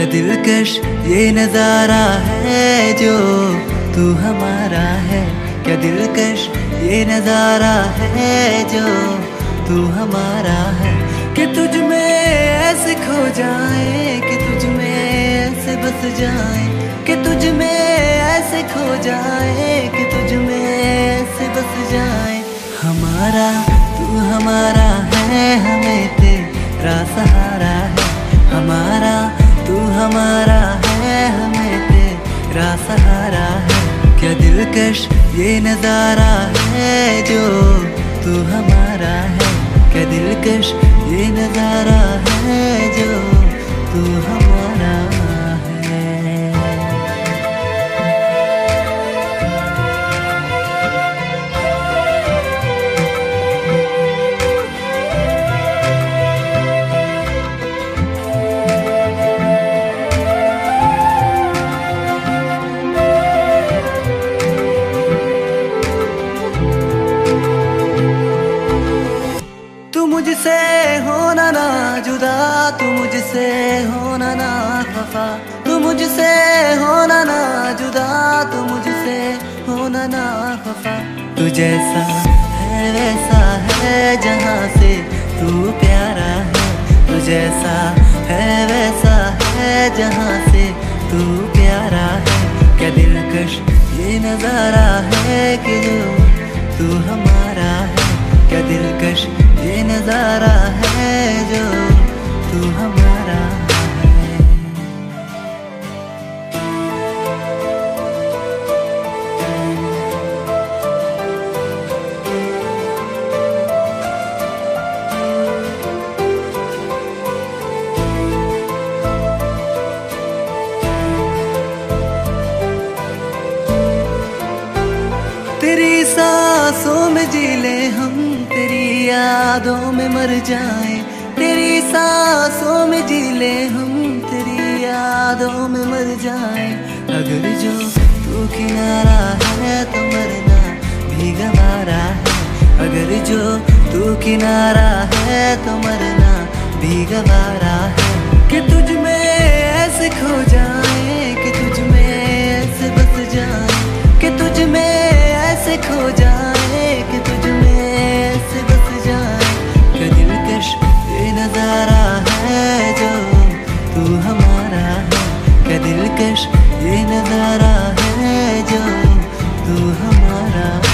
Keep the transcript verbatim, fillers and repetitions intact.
दिलकश ये नजारा है जो तू हमारा है। क्या दिलकश ये नजारा है जो तू हमारा है। कि तुझ में ऐसे खो जाए, कि तुझ में ऐसे बस जाए, कि तुझ में ऐसे खो जाए, कि तुझ में ऐसे बस जाए। हमारा तू हमारा है, हमें तेरा सहारा है। हमारा तू हमारा है, हमें तेरा सहारा है। क्या दिलकश ये नजारा है जो तू हमारा है। क्या दिलकश ये नजारा है जो तू हमारा है। तू मुझसे होना ना जुदा, तू मुझसे होना ना खफा, तू मुझसे होना ना जुदा, तू मुझसे होना ना खफा। तू जैसा है वैसा है जहाँ से तू प्यारा है। तू जैसा है वैसा है जहाँ से तू प्यारा है। क्या दिलकश ये नजारा है कि जो तू हमारा है। क्या दिलकश ये नजारा है जो तू हमारा है। तेरी सांसों में जी ले हम, तेरी यादों में मर जाए। तेरी सांसों में जी ले हम, तेरी यादों में मर जाए। अगर जो तू किनारा है तो मरना भी गवारा है। अगर जो तू किनारा है तो मरना भी गवारा है। कि तुझ में ऐसे खो जाए, कि तुझ में ऐसे बस जाए, कि तुझ में ऐसे खो जाए, कि तुझ में ऐसे बस जाए। क्या दिलकश ये नजारा है जो तू हमारा है। क्या दिलकश ये नजारा है जो तू हमारा है।